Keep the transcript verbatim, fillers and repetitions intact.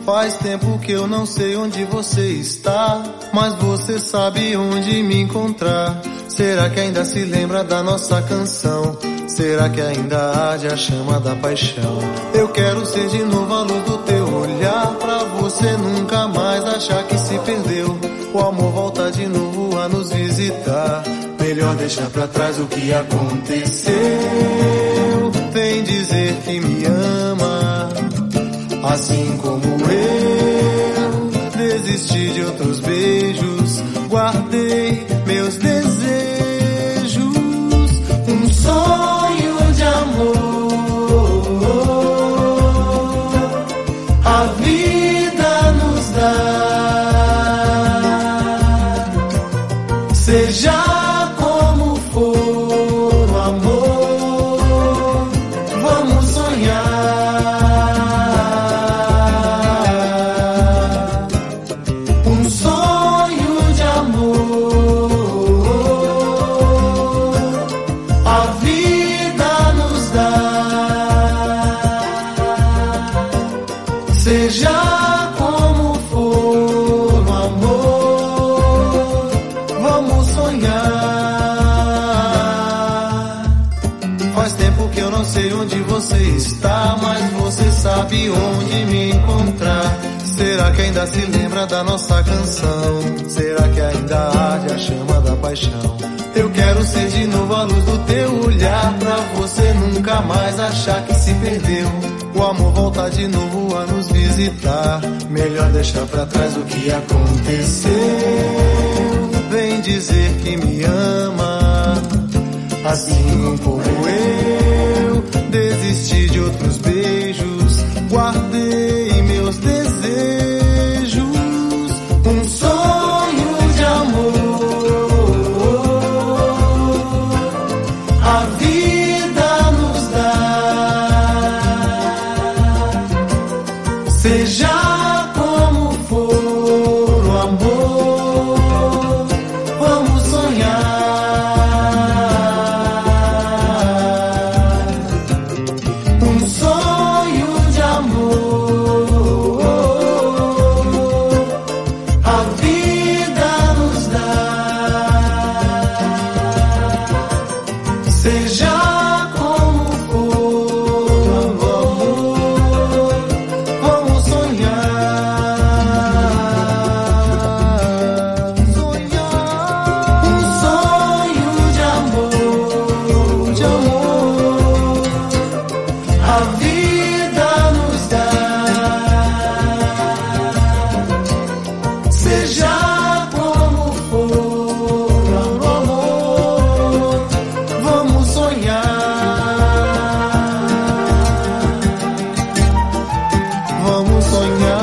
Faz tempo que eu não sei onde você está, mas você sabe onde me encontrar. Será que ainda se lembra da nossa canção? Será que ainda arde a chama da paixão? Eu quero ser de novo a luz do teu olhar, pra você nunca mais achar que se perdeu. O amor volta de novo a nos visitar. Melhor deixar pra trás o que aconteceu. Vem dizer que me ama, assim como eu. Desisti de outros beijos, guardei meus desejos. Um sonho de amor a vida nos dá. Seja como for o amor, vamos sonhar. Um sonho de amor a vida nos dá. Seja como for o amor, vamos sonhar. Faz tempo que eu não sei onde você está, mas você sabe onde me encontrar. Será que ainda se lembra da nossa canção? Será que ainda arde a chama da paixão? Eu quero ser de novo a luz do teu olhar, pra você nunca mais achar que se perdeu. O amor volta de novo a nos visitar. Melhor deixar pra trás o que aconteceu. Vem dizer que me ama, assim como eu. Desisti de outros beijos, guardei meus desejos. Um sonho de amor a vida nos dá. Seja como for o amor, vamos sonhar. Um sonho de amor a vida nos dá. Seja como for o amor, vamos sonhar. Sonhar. Um sonho de amor, de amor a vida nos dá. Seja como for o amor, vamos sonhar. Vamos sonhar.